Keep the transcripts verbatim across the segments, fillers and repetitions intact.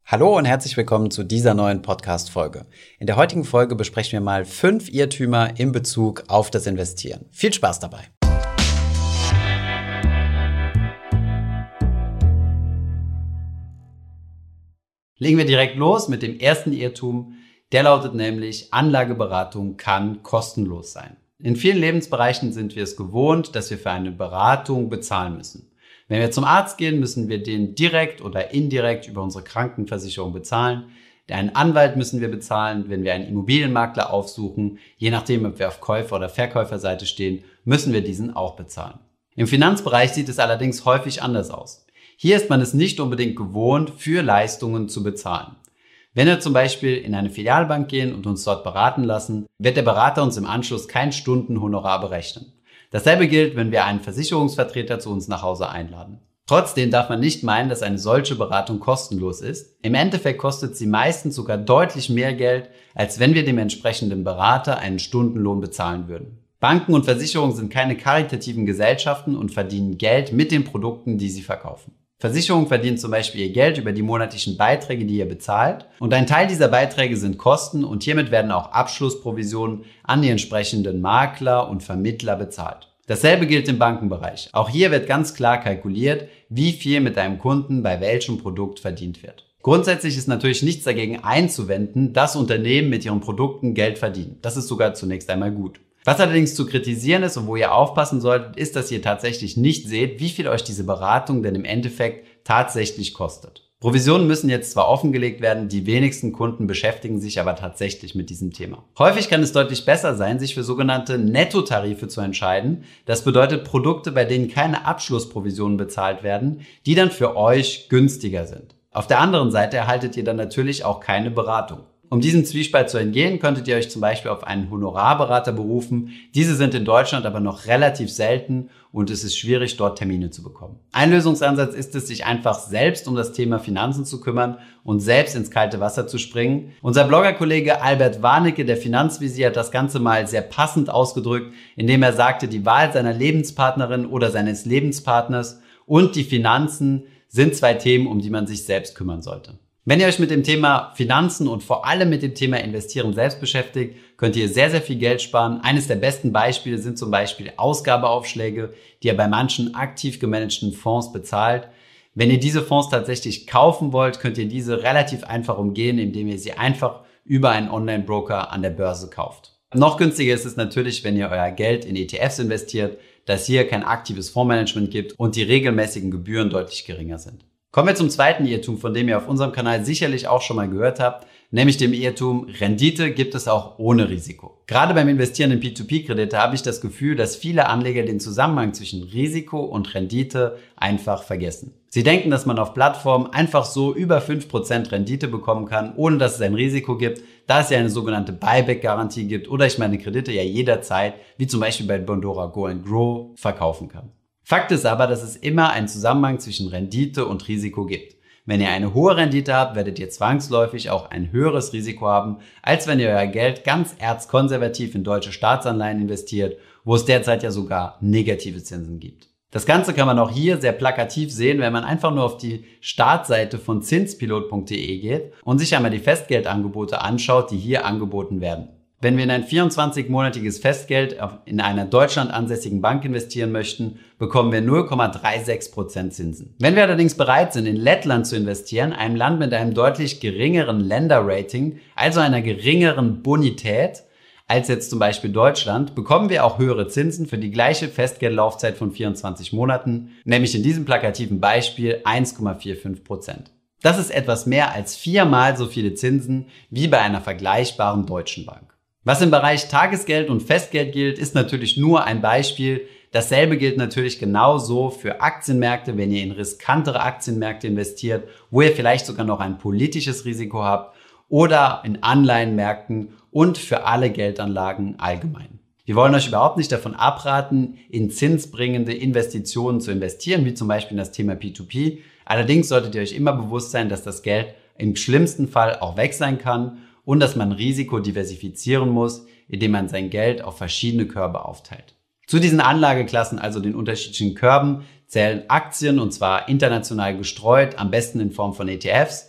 Hallo und herzlich willkommen zu dieser neuen Podcast-Folge. In der heutigen Folge besprechen wir mal fünf Irrtümer in Bezug auf das Investieren. Viel Spaß dabei! Legen wir direkt los mit dem ersten Irrtum. Der lautet nämlich, Anlageberatung kann kostenlos sein. In vielen Lebensbereichen sind wir es gewohnt, dass wir für eine Beratung bezahlen müssen. Wenn wir zum Arzt gehen, müssen wir den direkt oder indirekt über unsere Krankenversicherung bezahlen. Einen Anwalt müssen wir bezahlen, wenn wir einen Immobilienmakler aufsuchen. Je nachdem, ob wir auf Käufer- oder Verkäuferseite stehen, müssen wir diesen auch bezahlen. Im Finanzbereich sieht es allerdings häufig anders aus. Hier ist man es nicht unbedingt gewohnt, für Leistungen zu bezahlen. Wenn wir zum Beispiel in eine Filialbank gehen und uns dort beraten lassen, wird der Berater uns im Anschluss kein Stundenhonorar berechnen. Dasselbe gilt, wenn wir einen Versicherungsvertreter zu uns nach Hause einladen. Trotzdem darf man nicht meinen, dass eine solche Beratung kostenlos ist. Im Endeffekt kostet sie meistens sogar deutlich mehr Geld, als wenn wir dem entsprechenden Berater einen Stundenlohn bezahlen würden. Banken und Versicherungen sind keine karitativen Gesellschaften und verdienen Geld mit den Produkten, die sie verkaufen. Versicherungen verdienen zum Beispiel ihr Geld über die monatlichen Beiträge, die ihr bezahlt. Und ein Teil dieser Beiträge sind Kosten und hiermit werden auch Abschlussprovisionen an die entsprechenden Makler und Vermittler bezahlt. Dasselbe gilt im Bankenbereich. Auch hier wird ganz klar kalkuliert, wie viel mit einem Kunden bei welchem Produkt verdient wird. Grundsätzlich ist natürlich nichts dagegen einzuwenden, dass Unternehmen mit ihren Produkten Geld verdienen. Das ist sogar zunächst einmal gut. Was allerdings zu kritisieren ist und wo ihr aufpassen solltet, ist, dass ihr tatsächlich nicht seht, wie viel euch diese Beratung denn im Endeffekt tatsächlich kostet. Provisionen müssen jetzt zwar offengelegt werden, die wenigsten Kunden beschäftigen sich aber tatsächlich mit diesem Thema. Häufig kann es deutlich besser sein, sich für sogenannte Nettotarife zu entscheiden. Das bedeutet Produkte, bei denen keine Abschlussprovisionen bezahlt werden, die dann für euch günstiger sind. Auf der anderen Seite erhaltet ihr dann natürlich auch keine Beratung. Um diesem Zwiespalt zu entgehen, könntet ihr euch zum Beispiel auf einen Honorarberater berufen. Diese sind in Deutschland aber noch relativ selten und es ist schwierig, dort Termine zu bekommen. Ein Lösungsansatz ist es, sich einfach selbst um das Thema Finanzen zu kümmern und selbst ins kalte Wasser zu springen. Unser Bloggerkollege Albert Warnecke, der Finanzvisier, hat das Ganze mal sehr passend ausgedrückt, indem er sagte, die Wahl seiner Lebenspartnerin oder seines Lebenspartners und die Finanzen sind zwei Themen, um die man sich selbst kümmern sollte. Wenn ihr euch mit dem Thema Finanzen und vor allem mit dem Thema Investieren selbst beschäftigt, könnt ihr sehr, sehr viel Geld sparen. Eines der besten Beispiele sind zum Beispiel Ausgabeaufschläge, die ihr bei manchen aktiv gemanagten Fonds bezahlt. Wenn ihr diese Fonds tatsächlich kaufen wollt, könnt ihr diese relativ einfach umgehen, indem ihr sie einfach über einen Online-Broker an der Börse kauft. Noch günstiger ist es natürlich, wenn ihr euer Geld in E T Fs investiert, da es hier kein aktives Fondsmanagement gibt und die regelmäßigen Gebühren deutlich geringer sind. Kommen wir zum zweiten Irrtum, von dem ihr auf unserem Kanal sicherlich auch schon mal gehört habt, nämlich dem Irrtum, Rendite gibt es auch ohne Risiko. Gerade beim Investieren in P zwei P-Kredite habe ich das Gefühl, dass viele Anleger den Zusammenhang zwischen Risiko und Rendite einfach vergessen. Sie denken, dass man auf Plattformen einfach so über fünf Prozent Rendite bekommen kann, ohne dass es ein Risiko gibt, da es ja eine sogenannte Buyback-Garantie gibt oder ich meine Kredite ja jederzeit, wie zum Beispiel bei Bondora Go and Grow, verkaufen kann. Fakt ist aber, dass es immer einen Zusammenhang zwischen Rendite und Risiko gibt. Wenn ihr eine hohe Rendite habt, werdet ihr zwangsläufig auch ein höheres Risiko haben, als wenn ihr euer Geld ganz erzkonservativ in deutsche Staatsanleihen investiert, wo es derzeit ja sogar negative Zinsen gibt. Das Ganze kann man auch hier sehr plakativ sehen, wenn man einfach nur auf die Startseite von zinspilot punkt de geht und sich einmal die Festgeldangebote anschaut, die hier angeboten werden. Wenn wir in ein vierundzwanzigmonatiges Festgeld in einer Deutschland ansässigen Bank investieren möchten, bekommen wir null Komma sechsunddreißig Prozent Zinsen. Wenn wir allerdings bereit sind, in Lettland zu investieren, einem Land mit einem deutlich geringeren Länderrating, also einer geringeren Bonität als jetzt zum Beispiel Deutschland, bekommen wir auch höhere Zinsen für die gleiche Festgeldlaufzeit von vierundzwanzig Monaten, nämlich in diesem plakativen Beispiel eins Komma fünfundvierzig Prozent. Das ist etwas mehr als viermal so viele Zinsen wie bei einer vergleichbaren deutschen Bank. Was im Bereich Tagesgeld und Festgeld gilt, ist natürlich nur ein Beispiel. Dasselbe gilt natürlich genauso für Aktienmärkte, wenn ihr in riskantere Aktienmärkte investiert, wo ihr vielleicht sogar noch ein politisches Risiko habt, oder in Anleihenmärkten und für alle Geldanlagen allgemein. Wir wollen euch überhaupt nicht davon abraten, in zinsbringende Investitionen zu investieren, wie zum Beispiel in das Thema P zwei P. Allerdings solltet ihr euch immer bewusst sein, dass das Geld im schlimmsten Fall auch weg sein kann und dass man Risiko diversifizieren muss, indem man sein Geld auf verschiedene Körbe aufteilt. Zu diesen Anlageklassen, also den unterschiedlichen Körben, zählen Aktien, und zwar international gestreut, am besten in Form von E T Fs,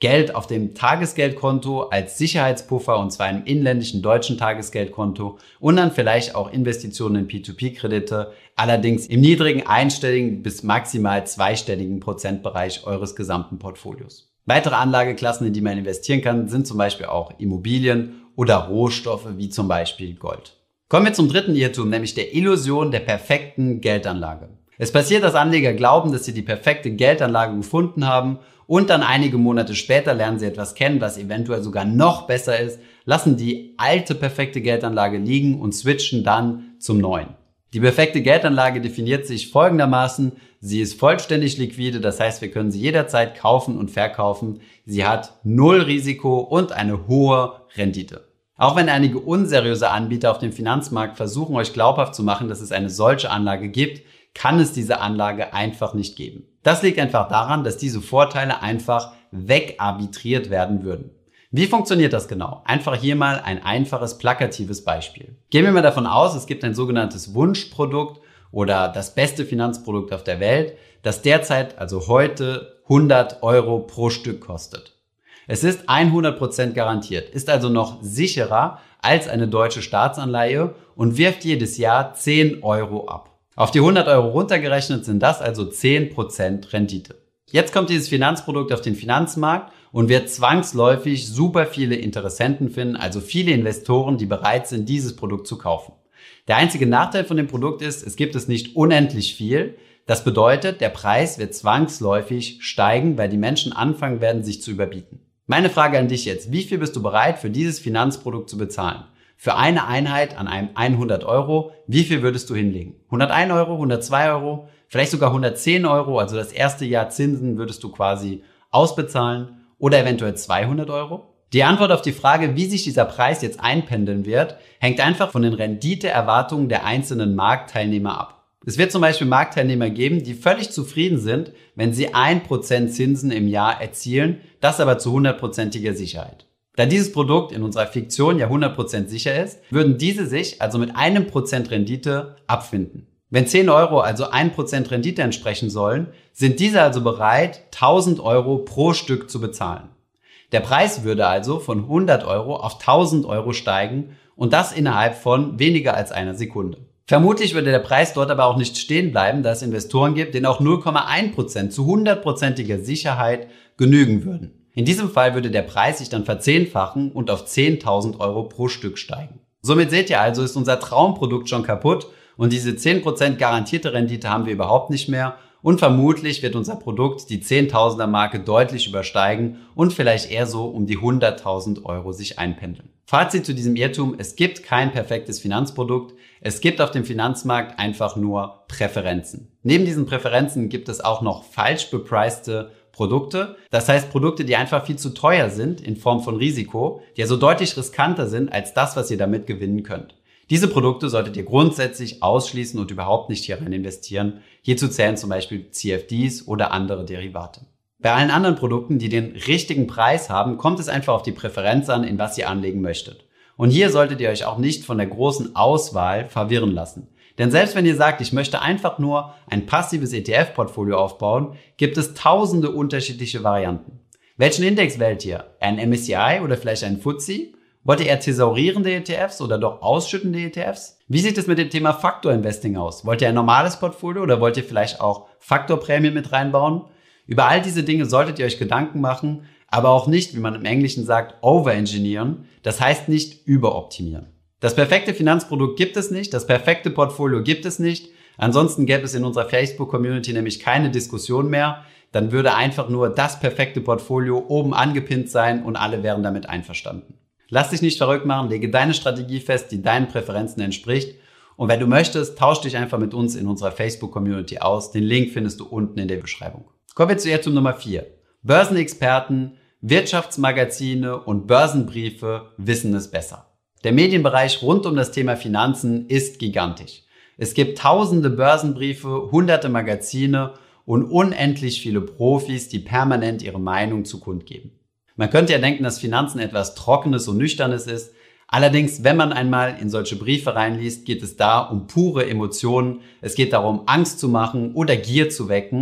Geld auf dem Tagesgeldkonto als Sicherheitspuffer, und zwar einem inländischen deutschen Tagesgeldkonto, und dann vielleicht auch Investitionen in P zwei P-Kredite, allerdings im niedrigen einstelligen bis maximal zweistelligen Prozentbereich eures gesamten Portfolios. Weitere Anlageklassen, in die man investieren kann, sind zum Beispiel auch Immobilien oder Rohstoffe wie zum Beispiel Gold. Kommen wir zum dritten Irrtum, nämlich der Illusion der perfekten Geldanlage. Es passiert, dass Anleger glauben, dass sie die perfekte Geldanlage gefunden haben und dann einige Monate später lernen sie etwas kennen, was eventuell sogar noch besser ist, lassen die alte perfekte Geldanlage liegen und switchen dann zum neuen. Die perfekte Geldanlage definiert sich folgendermaßen: Sie ist vollständig liquide, das heißt, wir können sie jederzeit kaufen und verkaufen. Sie hat null Risiko und eine hohe Rendite. Auch wenn einige unseriöse Anbieter auf dem Finanzmarkt versuchen, euch glaubhaft zu machen, dass es eine solche Anlage gibt, kann es diese Anlage einfach nicht geben. Das liegt einfach daran, dass diese Vorteile einfach wegarbitriert werden würden. Wie funktioniert das genau? Einfach hier mal ein einfaches, plakatives Beispiel. Gehen wir mal davon aus, es gibt ein sogenanntes Wunschprodukt oder das beste Finanzprodukt auf der Welt, das derzeit, also heute, hundert Euro pro Stück kostet. Es ist hundert Prozent garantiert, ist also noch sicherer als eine deutsche Staatsanleihe und wirft jedes Jahr zehn Euro ab. Auf die hundert Euro runtergerechnet sind das also zehn Prozent Rendite. Jetzt kommt dieses Finanzprodukt auf den Finanzmarkt und wird zwangsläufig super viele Interessenten finden, also viele Investoren, die bereit sind, dieses Produkt zu kaufen. Der einzige Nachteil von dem Produkt ist, es gibt es nicht unendlich viel. Das bedeutet, der Preis wird zwangsläufig steigen, weil die Menschen anfangen werden, sich zu überbieten. Meine Frage an dich jetzt: Wie viel bist du bereit für dieses Finanzprodukt zu bezahlen? Für eine Einheit an einem hundert Euro, wie viel würdest du hinlegen? hundertein Euro, hundertzwei Euro, vielleicht sogar hundertzehn Euro, also das erste Jahr Zinsen würdest du quasi ausbezahlen, oder eventuell zweihundert Euro? Die Antwort auf die Frage, wie sich dieser Preis jetzt einpendeln wird, hängt einfach von den Renditeerwartungen der einzelnen Marktteilnehmer ab. Es wird zum Beispiel Marktteilnehmer geben, die völlig zufrieden sind, wenn sie ein Prozent Zinsen im Jahr erzielen, das aber zu hundertprozentiger Sicherheit. Da dieses Produkt in unserer Fiktion ja hundert Prozent sicher ist, würden diese sich also mit einem Prozent Rendite abfinden. Wenn zehn Euro also ein Prozent Rendite entsprechen sollen, sind diese also bereit, tausend Euro pro Stück zu bezahlen. Der Preis würde also von hundert Euro auf tausend Euro steigen und das innerhalb von weniger als einer Sekunde. Vermutlich würde der Preis dort aber auch nicht stehen bleiben, da es Investoren gibt, denen auch null Komma eins Prozent zu hundertprozentiger Sicherheit genügen würden. In diesem Fall würde der Preis sich dann verzehnfachen und auf zehntausend Euro pro Stück steigen. Somit seht ihr also, ist unser Traumprodukt schon kaputt und diese zehn Prozent garantierte Rendite haben wir überhaupt nicht mehr und vermutlich wird unser Produkt die zehntausender Marke deutlich übersteigen und vielleicht eher so um die hunderttausend Euro sich einpendeln. Fazit zu diesem Irrtum: Es gibt kein perfektes Finanzprodukt. Es gibt auf dem Finanzmarkt einfach nur Präferenzen. Neben diesen Präferenzen gibt es auch noch falsch bepreiste Produkte. Das heißt Produkte, die einfach viel zu teuer sind in Form von Risiko, die also deutlich riskanter sind als das, was ihr damit gewinnen könnt. Diese Produkte solltet ihr grundsätzlich ausschließen und überhaupt nicht hier rein investieren. Hierzu zählen zum Beispiel C F Ds oder andere Derivate. Bei allen anderen Produkten, die den richtigen Preis haben, kommt es einfach auf die Präferenz an, in was ihr anlegen möchtet. Und hier solltet ihr euch auch nicht von der großen Auswahl verwirren lassen. Denn selbst wenn ihr sagt, ich möchte einfach nur ein passives E T F-Portfolio aufbauen, gibt es tausende unterschiedliche Varianten. Welchen Index wählt ihr? Ein M S C I oder vielleicht ein F T S E? Wollt ihr eher thesaurierende E T Fs oder doch ausschüttende E T Fs? Wie sieht es mit dem Thema Faktor-Investing aus? Wollt ihr ein normales Portfolio oder wollt ihr vielleicht auch Faktorprämie mit reinbauen? Über all diese Dinge solltet ihr euch Gedanken machen, aber auch nicht, wie man im Englischen sagt, overengineeren. Das heißt nicht überoptimieren. Das perfekte Finanzprodukt gibt es nicht, das perfekte Portfolio gibt es nicht. Ansonsten gäbe es in unserer Facebook-Community nämlich keine Diskussion mehr. Dann würde einfach nur das perfekte Portfolio oben angepinnt sein und alle wären damit einverstanden. Lass dich nicht verrückt machen, lege deine Strategie fest, die deinen Präferenzen entspricht. Und wenn du möchtest, tausch dich einfach mit uns in unserer Facebook-Community aus. Den Link findest du unten in der Beschreibung. Kommen wir zu Irrtum Nummer vier. Börsenexperten, Wirtschaftsmagazine und Börsenbriefe wissen es besser. Der Medienbereich rund um das Thema Finanzen ist gigantisch. Es gibt tausende Börsenbriefe, hunderte Magazine und unendlich viele Profis, die permanent ihre Meinung zu kundgeben. Man könnte ja denken, dass Finanzen etwas Trockenes und Nüchternes ist. Allerdings, wenn man einmal in solche Briefe reinliest, geht es da um pure Emotionen. Es geht darum, Angst zu machen oder Gier zu wecken.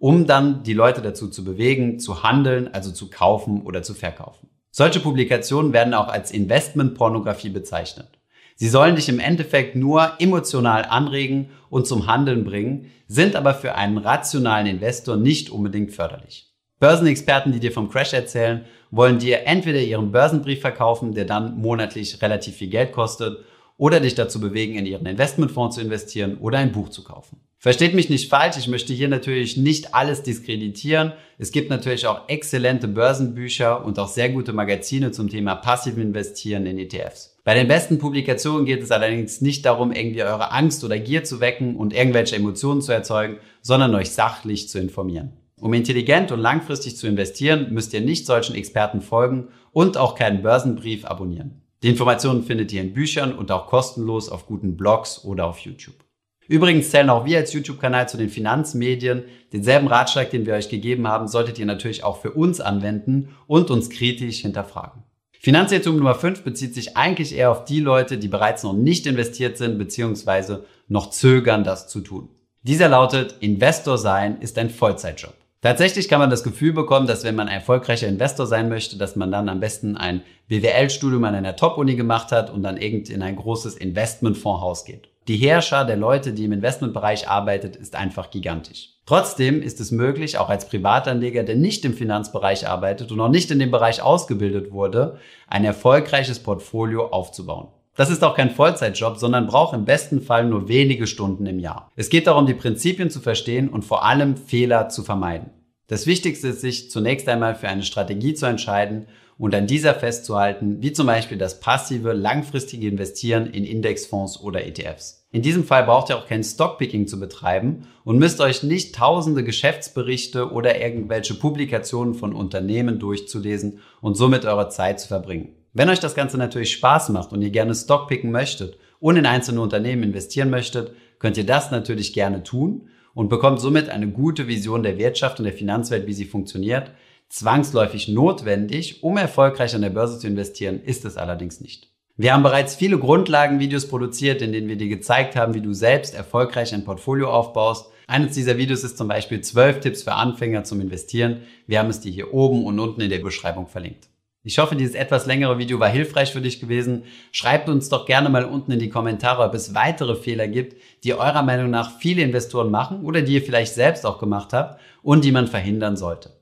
um dann die Leute dazu zu bewegen, zu handeln, also zu kaufen oder zu verkaufen. Solche Publikationen werden auch als Investmentpornografie bezeichnet. Sie sollen dich im Endeffekt nur emotional anregen und zum Handeln bringen, sind aber für einen rationalen Investor nicht unbedingt förderlich. Börsenexperten, die dir vom Crash erzählen, wollen dir entweder ihren Börsenbrief verkaufen, der dann monatlich relativ viel Geld kostet, oder dich dazu bewegen, in ihren Investmentfonds zu investieren oder ein Buch zu kaufen. Versteht mich nicht falsch, ich möchte hier natürlich nicht alles diskreditieren. Es gibt natürlich auch exzellente Börsenbücher und auch sehr gute Magazine zum Thema passiven Investieren in E T Fs. Bei den besten Publikationen geht es allerdings nicht darum, irgendwie eure Angst oder Gier zu wecken und irgendwelche Emotionen zu erzeugen, sondern euch sachlich zu informieren. Um intelligent und langfristig zu investieren, müsst ihr nicht solchen Experten folgen und auch keinen Börsenbrief abonnieren. Die Informationen findet ihr in Büchern und auch kostenlos auf guten Blogs oder auf YouTube. Übrigens zählen auch wir als YouTube-Kanal zu den Finanzmedien. Denselben Ratschlag, den wir euch gegeben haben, solltet ihr natürlich auch für uns anwenden und uns kritisch hinterfragen. Finanzirrtum Nummer fünf bezieht sich eigentlich eher auf die Leute, die bereits noch nicht investiert sind bzw. noch zögern, das zu tun. Dieser lautet: Investor sein ist ein Vollzeitjob. Tatsächlich kann man das Gefühl bekommen, dass wenn man ein erfolgreicher Investor sein möchte, dass man dann am besten ein B W L-Studium an einer Top-Uni gemacht hat und dann irgend in ein großes Investmentfondshaus geht. Die Herrscher der Leute, die im Investmentbereich arbeitet, ist einfach gigantisch. Trotzdem ist es möglich, auch als Privatanleger, der nicht im Finanzbereich arbeitet und noch nicht in dem Bereich ausgebildet wurde, ein erfolgreiches Portfolio aufzubauen. Das ist auch kein Vollzeitjob, sondern braucht im besten Fall nur wenige Stunden im Jahr. Es geht darum, die Prinzipien zu verstehen und vor allem Fehler zu vermeiden. Das Wichtigste ist, sich zunächst einmal für eine Strategie zu entscheiden und an dieser festzuhalten, wie zum Beispiel das passive, langfristige Investieren in Indexfonds oder E T Fs. In diesem Fall braucht ihr auch kein Stockpicking zu betreiben und müsst euch nicht tausende Geschäftsberichte oder irgendwelche Publikationen von Unternehmen durchzulesen und somit eure Zeit zu verbringen. Wenn euch das Ganze natürlich Spaß macht und ihr gerne Stockpicken möchtet und in einzelne Unternehmen investieren möchtet, könnt ihr das natürlich gerne tun und bekommt somit eine gute Vision der Wirtschaft und der Finanzwelt, wie sie funktioniert. Zwangsläufig notwendig, um erfolgreich an der Börse zu investieren, ist es allerdings nicht. Wir haben bereits viele Grundlagenvideos produziert, in denen wir dir gezeigt haben, wie du selbst erfolgreich ein Portfolio aufbaust. Eines dieser Videos ist zum Beispiel zwölf Tipps für Anfänger zum Investieren. Wir haben es dir hier oben und unten in der Beschreibung verlinkt. Ich hoffe, dieses etwas längere Video war hilfreich für dich gewesen. Schreibt uns doch gerne mal unten in die Kommentare, ob es weitere Fehler gibt, die eurer Meinung nach viele Investoren machen oder die ihr vielleicht selbst auch gemacht habt und die man verhindern sollte.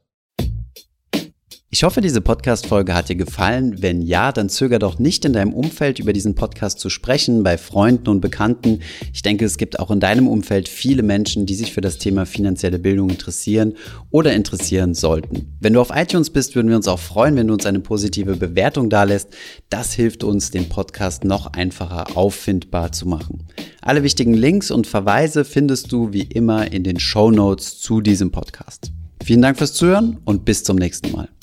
Ich hoffe, diese Podcast-Folge hat dir gefallen. Wenn ja, dann zöger doch nicht, in deinem Umfeld über diesen Podcast zu sprechen, bei Freunden und Bekannten. Ich denke, es gibt auch in deinem Umfeld viele Menschen, die sich für das Thema finanzielle Bildung interessieren oder interessieren sollten. Wenn du auf iTunes bist, würden wir uns auch freuen, wenn du uns eine positive Bewertung dalässt. Das hilft uns, den Podcast noch einfacher auffindbar zu machen. Alle wichtigen Links und Verweise findest du wie immer in den Shownotes zu diesem Podcast. Vielen Dank fürs Zuhören und bis zum nächsten Mal.